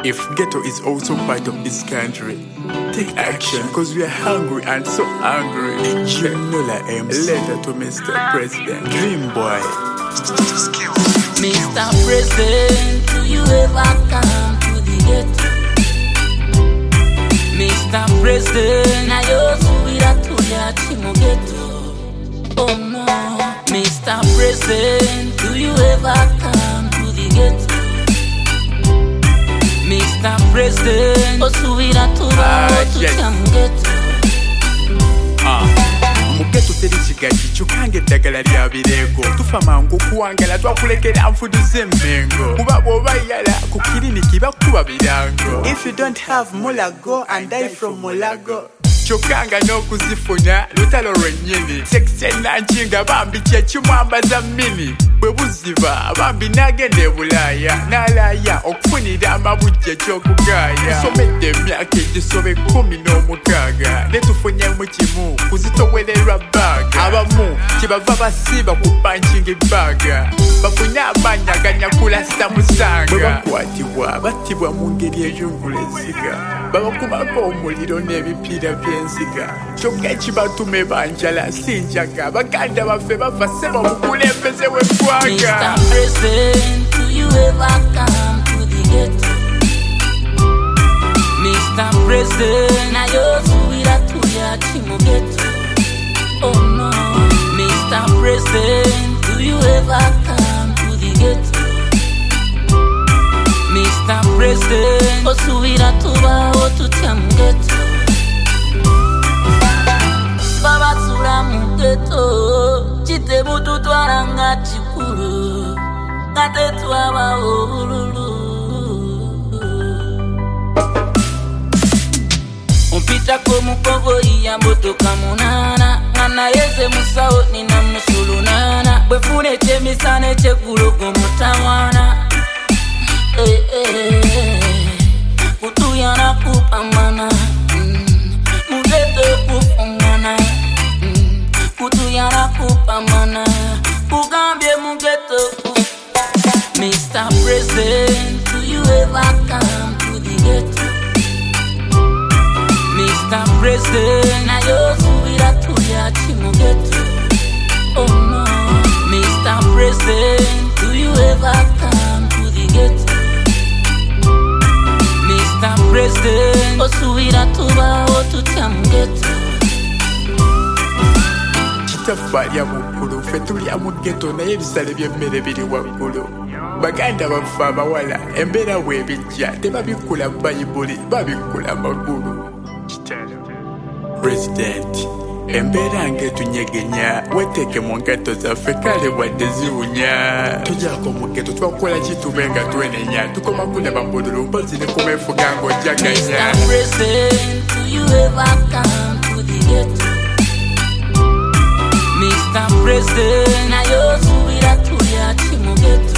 If ghetto is also part of this country, take action, cause we are hungry and so hungry. Genola MC. Letter to Mr. President. Dream Boy. Mr. President, do you ever come to the ghetto? Mr. President, na yo subira tuya chimo ghetto. Oh no. Mr. President, do you ever come to the ghetto? Mr. President, osubira tuba otutya mu ghetto. Mugeto teri kigaji kyukange eddagala lya birego tufa mangu kuwangala twakulekera nfuduza emmengo kuba bw'oba yala ku kiriniki bakuba birango. If you don't have mulago and die from mulago kyokanga n'okuzifuna lutalo lwennyini sekisenankinga bambi kyekimwambaza mini bwe buziba bambi n'agenda e Bulaaya n'alaaya okufunira amabujja ekyokugaaya. Tusomedde emyaka egisoba 16 ne tufunyemu kimu kuzitowererwa baaga. Abamu kyebava basiiba ku punching baaga bafune amaanyi aganyakula sitamusanga. Bwe bakwatibwa battibwa mu ngeri ey'onguleziga babakubako omuliro n'ebipiira by'enziga kyokka ekibatume banjala si njaga baganda baffe bafa ssebo mukulembeze w'eggwanga. Mr. President, do you ever come to the ghetto? Mr. President, na yo subira tuya chimo ghetto. Oh no. Mr. President, do you ever come to the ghetto? Mr. President, osubira tuba otutya mu ghetto. Baba sura mu ghetto, chitebu tutwala nga chikulu, ngatetu aba obululu. Mpita ko mukogo ya motoka munana, ngana yeze musawo nina musulunana, bwefune chemisane chekulogo mutawana. Kutuyana kupamana, mugeto kufungana, kutuyana kupamana, kugambye mugeto. Mr. President, do you ever come to the ghetto? Mr. President, na yo subira tuya chimo ghetto. Oh no. Mr. President, do you ever come to the ghetto? Mr. President, osubira tuba otutya mu ghetto. Kitaffa lya muggulu ffe tulya mu ghetto naye ebisale by'emmere biri waggulu. Baganda baffe abawala embeera bw'ebijja tebabikula bayibuli babikula magulu. President, embeera ng'etunyegenya weteeke mu ngatto zaffe kale wadde ziwunya. Tugyako mu ghetto twakola kitube nga twenenya tukoma kulaba mbululu mpozi ne kumefuga ng'ojjaganya. Mr. President, do you ever come to the ghetto? Mr. President, na yo subira tuya chimo ghetto.